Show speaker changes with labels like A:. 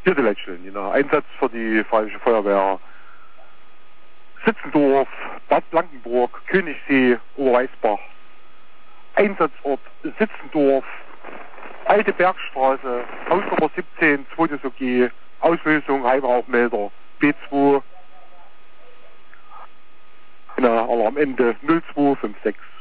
A: Vierte Leitstelle, genau. Einsatz für die Freiwillige Feuerwehr Sitzendorf, Bad Blankenburg, Königssee, Oberweißbach. Einsatzort Sitzendorf, Alte Bergstraße, Hausnummer 17, zweites OG, Auslösung Heibrauchmelder, B2. Genau, aber am Ende 0256.